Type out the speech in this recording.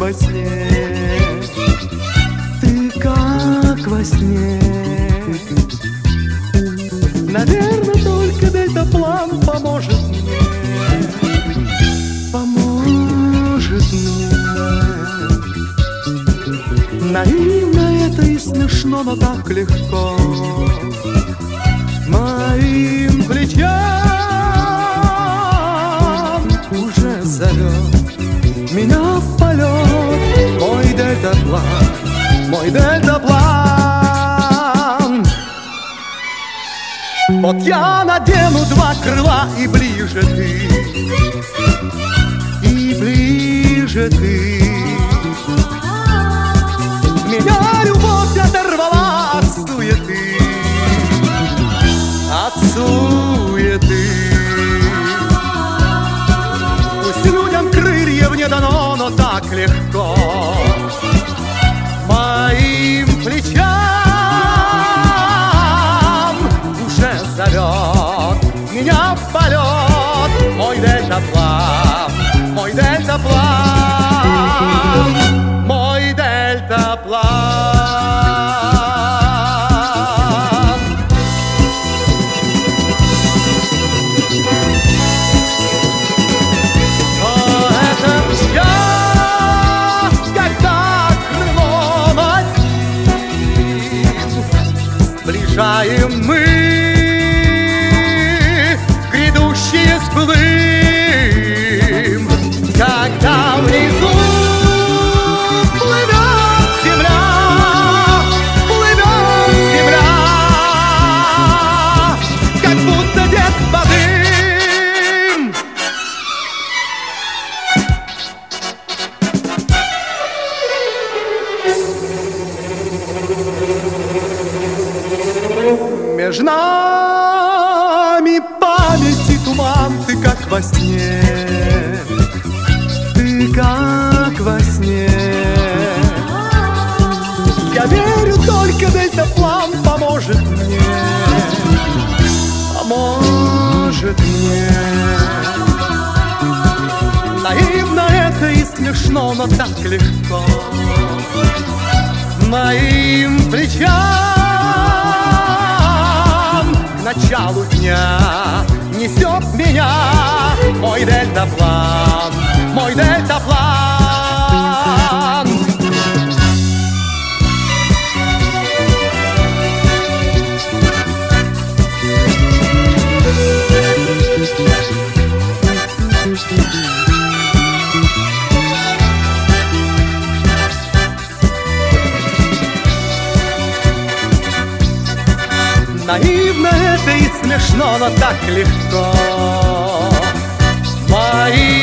во сне, ты как во сне. Наверное, только дельтаплан поможет мне, поможет мне. Наивно это и смешно, но так легко. Моим плечам уже зовет меня в полет мой дельтаплан, мой дельтаплан. Вот я надену два крыла, и ближе ты, и ближе ты. Меня любовь оторвала от суеты, от суеты. Пусть людям крыльев не дано, но так легко моим плечам уже зовет меня в полет мой дельтаплан, мой дельтаплан, мой дельтаплан. Сближаем мы грядущие сплым, когда внизу плывет земля, как будто детство дым. Между нами память и туман, ты как во сне, ты как во сне. Я верю, только дельтаплан поможет мне, поможет мне. Наивно это и смешно, но так легко моим плечам к началу дня несет меня мой дельтаплан, мой дельтаплан. Наивно это и смешно, но так легко мои